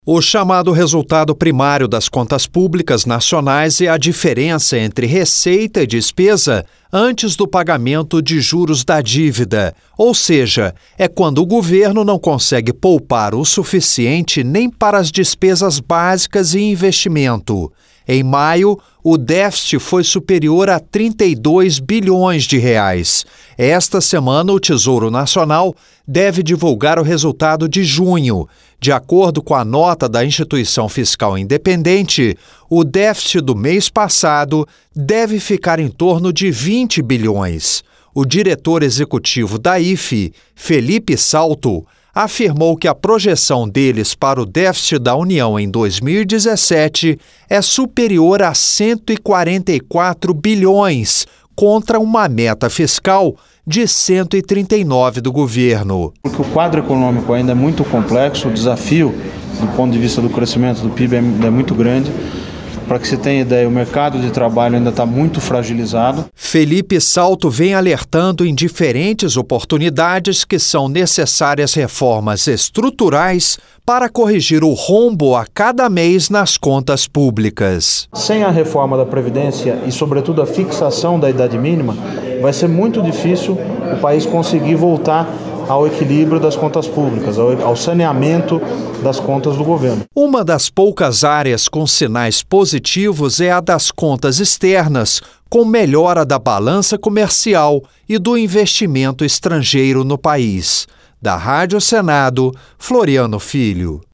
O chamado resultado primário das contas públicas nacionais é a diferença entre receita e despesa antes do pagamento de juros da dívida, ou seja, é quando o governo não consegue poupar o suficiente nem para as despesas básicas e investimento. Em maio, o déficit foi superior a 32 bilhões de reais. Esta semana, o Tesouro Nacional deve divulgar o resultado de junho. De acordo com a nota da instituição fiscal independente, o déficit do mês passado deve ficar em torno de 20 bilhões. O diretor executivo da IFE, Felipe Salto, afirmou que a projeção deles para o déficit da União em 2017 é superior a 144 bilhões, contra uma meta fiscal de 139 do governo. Porque o quadro econômico ainda é muito complexo, o desafio do ponto de vista do crescimento do PIB é muito grande. Para que você tenha ideia, o mercado de trabalho ainda está muito fragilizado. Felipe Salto vem alertando em diferentes oportunidades que são necessárias reformas estruturais para corrigir o rombo a cada mês nas contas públicas. Sem a reforma da Previdência e, sobretudo, a fixação da idade mínima, vai ser muito difícil o país conseguir voltar ao equilíbrio das contas públicas, ao saneamento das contas do governo. Uma das poucas áreas com sinais positivos é a das contas externas, com melhora da balança comercial e do investimento estrangeiro no país. Da Rádio Senado, Floriano Filho.